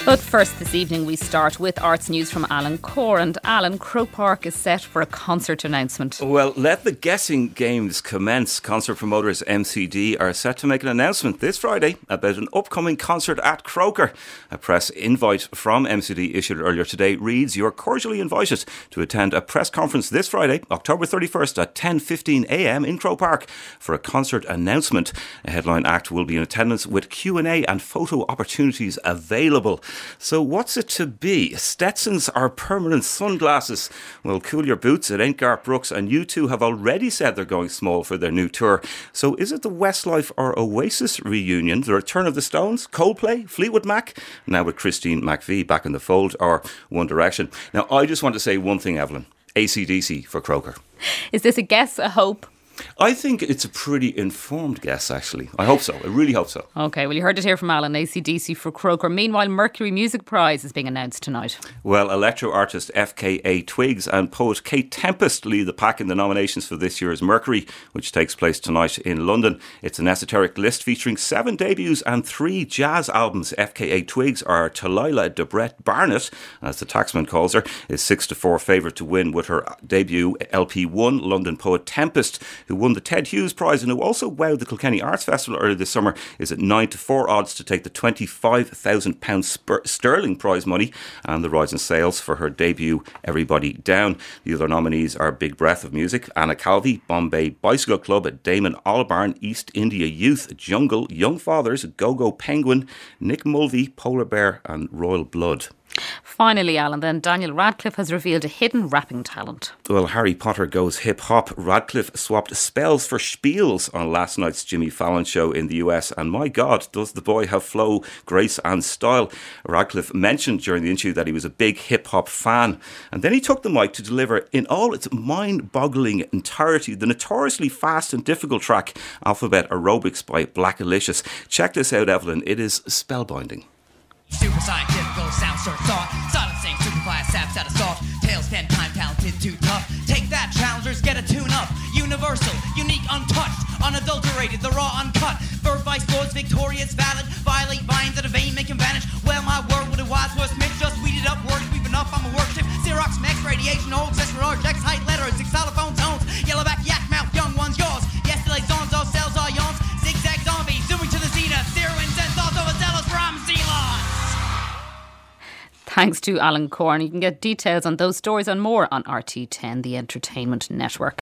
But first this evening we start with arts news from Alan Core. And Alan, Croke Park is set for a concert announcement. Well, let the guessing games commence. Concert promoters MCD are set to make an announcement this Friday about an upcoming concert at Croker. A press invite from MCD issued earlier today reads, "You're cordially invited to attend a press conference this Friday, October 31st at 10:15am in Croke Park for a concert announcement. A headline act will be in attendance with Q&A and photo opportunities available." So what's it to be? Stetsons or permanent sunglasses? Well, cool your boots, it ain't Garth Brooks, and U2 have already said they're going small for their new tour. So is it the Westlife or Oasis reunion, the return of the Stones, Coldplay, Fleetwood Mac, now with Christine McVie back in the fold, or One Direction? Now, I just want to say one thing, Evelyn. AC/DC for Croker. Is this a guess, a hope? I think it's a pretty informed guess, actually. I hope so. I really hope so. OK, well, you heard it here from Alan. AC/DC for Croker. Meanwhile, Mercury Music Prize is being announced tonight. Well, electro artist FKA Twigs and poet Kate Tempest lead the pack in the nominations for this year's Mercury, which takes place tonight in London. It's an esoteric list featuring 7 debuts and 3 jazz albums. FKA Twigs, or Talila Debrett Barnett, as the taxman calls her, is 6-4 favourite to win with her debut LP1. London poet Tempest, who won the Ted Hughes Prize and who also wowed the Kilkenny Arts Festival earlier this summer, is at 9-4 odds to take the £25,000 sterling prize money and the rise in sales for her debut Everybody Down. The other nominees are Big Breath of Music, Anna Calvi, Bombay Bicycle Club, Damon Albarn, East India Youth, Jungle, Young Fathers, Go-Go Penguin, Nick Mulvey, Polar Bear and Royal Blood. Finally, Alan, then Daniel Radcliffe has revealed a hidden rapping talent. Well, Harry Potter goes hip-hop. Radcliffe swapped spells for spiels on last night's Jimmy Fallon show in the US, and my God, does the boy have flow, grace and style. Radcliffe mentioned during the interview that he was a big hip-hop fan, and then he took the mic to deliver in all its mind-boggling entirety the notoriously fast and difficult track Alphabet Aerobics by Black Alicious. Check this out, Evelyn. It is spellbinding. Super scientific, sound sort of thought. Silencing superfly saps out of soft. Tails 10 times talented, too tough. Take that, challengers, get a tune up. Universal, unique, untouched, unadulterated, the raw, uncut. Birth by sports, victorious, valid. Violate vines at a vein, make him vanish. Well, my word with a wise worst mix. Just weeded up, word sweeping up. I'm a worship. Xerox, max, radiation, old, session, large, X, height, letters, 6 xylophone tones. Yellowback, yak mouth, young ones, yours. Yesterday's zones, all cells, all yawns. Zigzag zombies, zooming to the zenith. Zero incense, thoughts overzealous from Ceylon. Thanks to Alan Core. You can get details on those stories and more on RT10, the Entertainment Network.